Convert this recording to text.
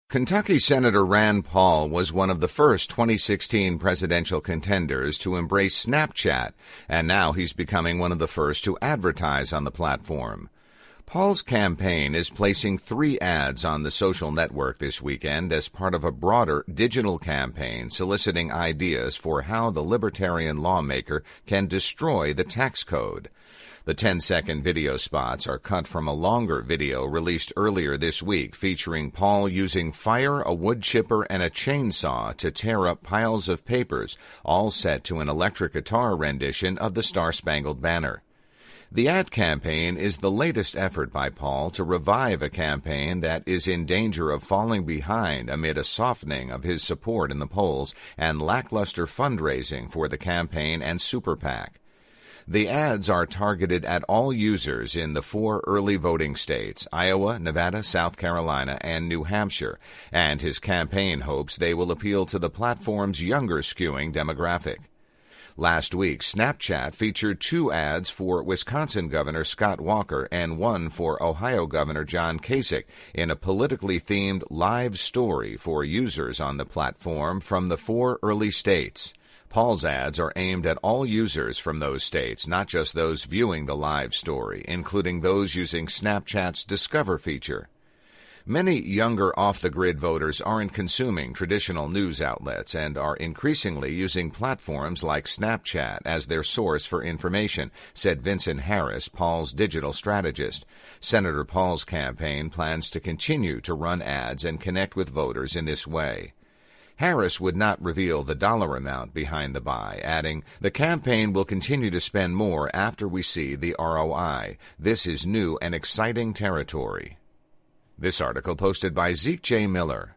Kentucky Senator Rand Paul was one of the first 2016 presidential contenders to embrace Snapchat, and now he's becoming one of the first to advertise on the platform. Paul's campaign is placing 3 ads on the social network this weekend as part of a broader digital campaign soliciting ideas for how the libertarian lawmaker can destroy the tax code. The 10-second video spots are cut from a longer video released earlier this week featuring Paul using fire, a wood chipper, and a chainsaw to tear up piles of papers, all set to an electric guitar rendition of the Star-Spangled Banner. The ad campaign is the latest effort by Paul to revive a campaign that is in danger of falling behind amid a softening of his support in the polls and lackluster fundraising for the campaign and super PAC. The ads are targeted at all users in the 4 early voting states, Iowa, Nevada, South Carolina, and New Hampshire, and his campaign hopes they will appeal to the platform's younger skewing demographic. Last week, Snapchat featured 2 ads for Wisconsin Governor Scott Walker and 1 for Ohio Governor John Kasich in a politically themed live story for users on the platform from the 4 early states. Paul's ads are aimed at all users from those states, not just those viewing the live story, including those using Snapchat's Discover feature. Many younger off-the-grid voters aren't consuming traditional news outlets and are increasingly using platforms like Snapchat as their source for information, said Vincent Harris, Paul's digital strategist. Senator Paul's campaign plans to continue to run ads and connect with voters in this way. Harris would not reveal the dollar amount behind the buy, adding, "The campaign will continue to spend more after we see the ROI. This is new and exciting territory." This article posted by Zeke J. Miller.